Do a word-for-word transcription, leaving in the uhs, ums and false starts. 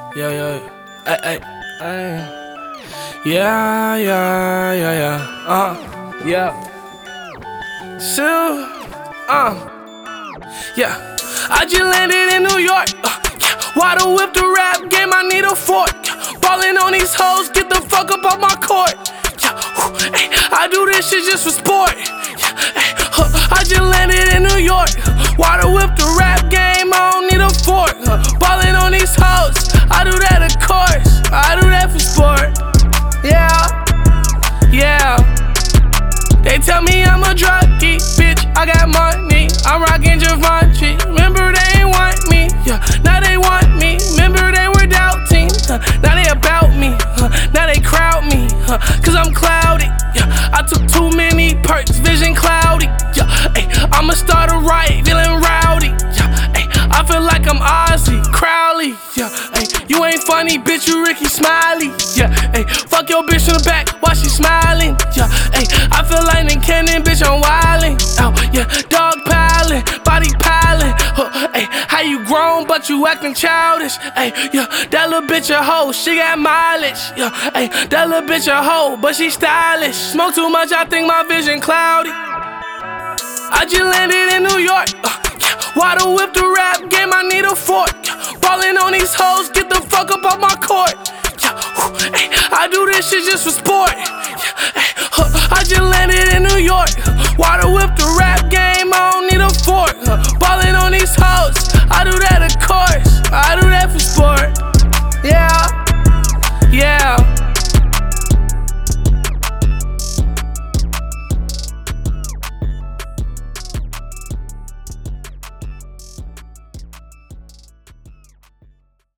Yeah, yeah, ay, ay, ay. Yeah, yeah, yeah, yeah, uh, yeah. So, uh, yeah. I just landed in New York. Uh, yeah. Water whip the rap game, I need a fork. Ballin' on these hoes, get the fuck up off my court. Yeah, whew, ay, I do this shit just for sport. Yeah, ay, huh, I just landed in New York. Water whip the rap game, I don't need a fork. Uh, ballin' on these hoes, I do that of course. I do that for sport. Yeah, yeah. They tell me I'm a drug geek, bitch, I got money. I'm rockin' Givenchy. Remember they ain't want me, yeah. Now they want me. Remember they were doubting, uh, now they about me, uh, now they crowd me, uh, cause I'm cloudy, yeah. I took too many perks, vision cloudy, yeah. Ay, I'ma start a riot, feeling rowdy, yeah. Ay, I feel like I'm Ozzy, Crowley, yeah. Ay, you ain't funny, bitch, you Ricky Smiley, yeah. Ay, fuck your bitch in the back while she smiling, yeah. Ay, I feel like Nick Cannon, bitch, I'm wildin', oh yeah. Dog piling, body piling, huh, ay, how you grown but you acting childish, ay, yeah. That little bitch a hoe, she got mileage, yeah. Ay, that little bitch a hoe, but she stylish. Smoke too much, I think my vision cloudy. I just landed in New York. Uh, yeah. Water whip the rap game, I need a fork. Yeah. Ballin' on these hoes, get the fuck up off my court. Yeah. Whew, ay, I do this shit just for sport. Yeah. Ay, huh, I just landed in New York. Water whip the rap game, I don't need a fork. Uh, ballin' on these hoes, I do that